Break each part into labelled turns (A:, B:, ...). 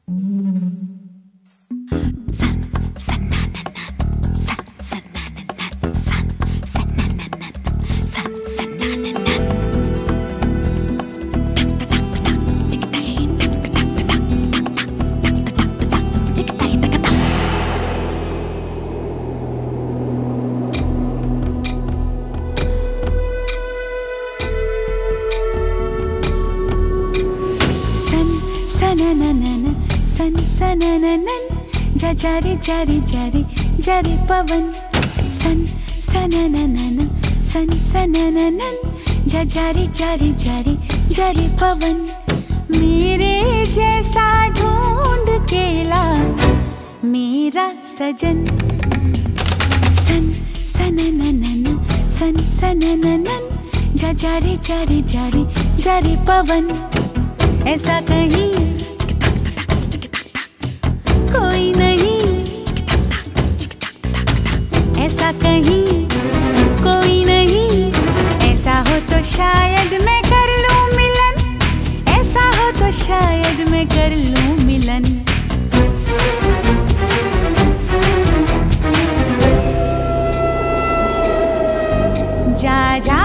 A: सन सनननन जा जारे जारे जारे जारे पवन सन सनननन सन सनननन जा जारे जारे जारे जारे पवन मेरे जैसा ढूंढ के ला मेरा सजन सन सनननन सन सनननन जा जारे जारे जारे जारे पवन ऐसा कहीं कोई नहीं, ऐसा कहीं कोई नहीं, ऐसा हो तो शायद मैं कर लूं मिलन, ऐसा हो तो शायद मैं कर लूं मिलन। जा जा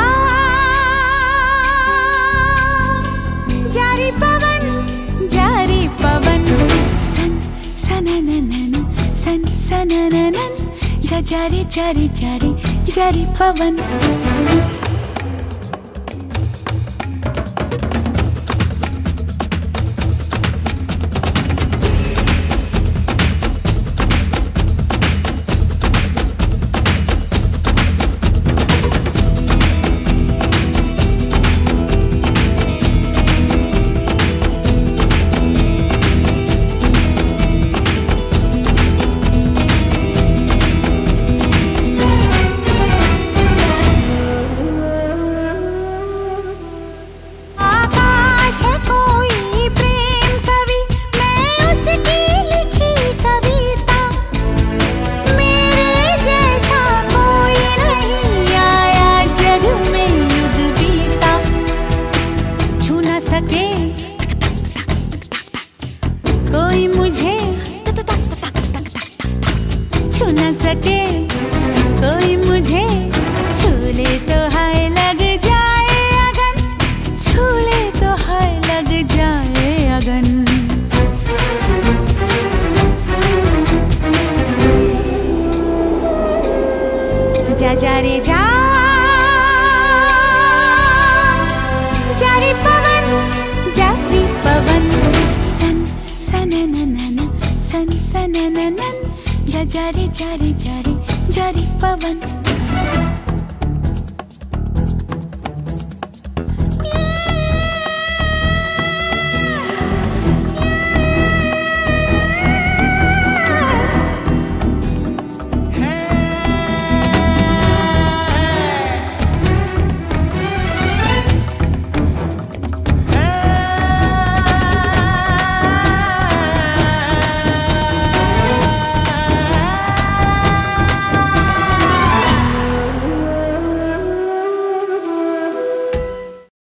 A: जारी पवन जारी पवन सन सनननन सन सनननन जा जारी जारी जारी जारी पवन कोई मुझे छू न सके, कोई मुझे छू ले तो हाय लग जाए अगन, छू ले तो हाय लग जाए अगन। जा जा रे जा जारी पवन जारी पवन सन सनननन सन सनननन जा जारी जारी जारी जारी पवन।